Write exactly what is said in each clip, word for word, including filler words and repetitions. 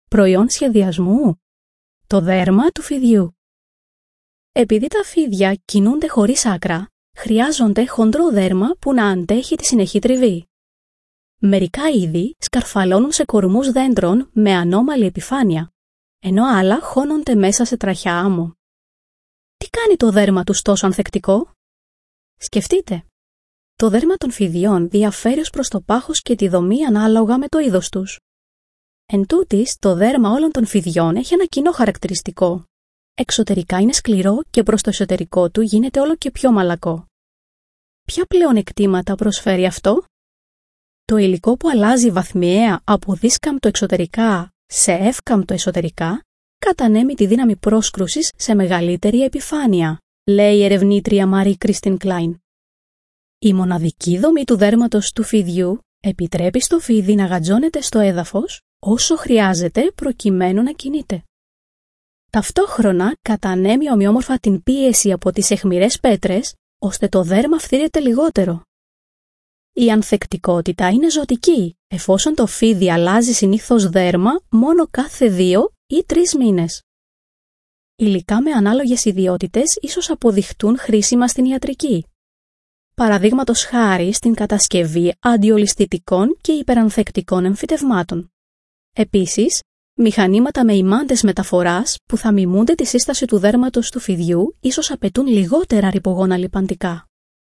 προϊόν σχεδιασμού. Το δέρμα του φιδιού. Επειδή τα φίδια κινούνται χωρίς άκρα, χρειάζονται χοντρό δέρμα που να αντέχει τη συνεχή τριβή. Μερικά είδη σκαρφαλώνουν σε κορμούς δέντρων με ανώμαλη επιφάνεια, ενώ άλλα χώνονται μέσα σε τραχιά άμμο. Τι κάνει το δέρμα τους τόσο ανθεκτικό? Σκεφτείτε. Το δέρμα των φιδιών διαφέρει ως προς το πάχος και τη δομή ανάλογα με το είδος τους. Εν τούτης, το δέρμα όλων των φιδιών έχει ένα κοινό χαρακτηριστικό. Εξωτερικά είναι σκληρό και προς το εσωτερικό του γίνεται όλο και πιο μαλακό. Ποια πλεονεκτήματα προσφέρει αυτό? Το υλικό που αλλάζει βαθμιαία από δίσκαμπτο εξωτερικά σε εύκαμπτο εσωτερικά κατανέμει τη δύναμη πρόσκρουσης σε μεγαλύτερη επιφάνεια, λέει η ερευνήτρια Μάρι Κριστίν Κλάιν. Η μοναδική δομή του δέρματος του φιδιού επιτρέπει στο φίδι να γατζώνεται στο έδαφος όσο χρειάζεται προκειμένου να κινείται. Ταυτόχρονα κατανέμει ομοιόμορφα την πίεση από τις αιχμηρές πέτρες, ώστε το δέρμα φθύρεται λιγότερο. Η ανθεκτικότητα είναι ζωτική, εφόσον το φίδι αλλάζει συνήθως δέρμα μόνο κάθε δύο ή τρεις μήνες. Υλικά με ανάλογες ιδιότητες ίσως αποδειχτούν χρήσιμα στην ιατρική. Παραδείγματος χάρη στην κατασκευή αντιολισθητικών και υπερανθεκτικών εμφυτευμάτων. Επίσης, μηχανήματα με ημάντες μεταφοράς που θα μιμούνται τη σύσταση του δέρματος του φιδιού ίσως απαιτούν λιγότερα ρυπογόνα λιπαντικά.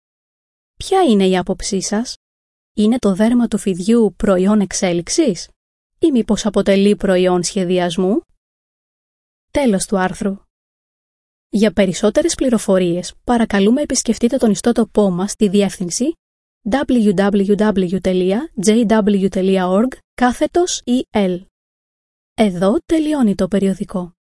Ποια είναι η άποψή σας? Είναι το δέρμα του φιδιού προϊόν εξέλιξης ή μήπως αποτελεί προϊόν σχεδιασμού? Τέλος του άρθρου. Για περισσότερες πληροφορίες παρακαλούμε επισκεφτείτε τον ιστότοπό μας στη διεύθυνση double-u double-u double-u τελεία τζέι ντάμπλιου τελεία org κάθετος ι ελ. Εδώ τελειώνει το περιοδικό.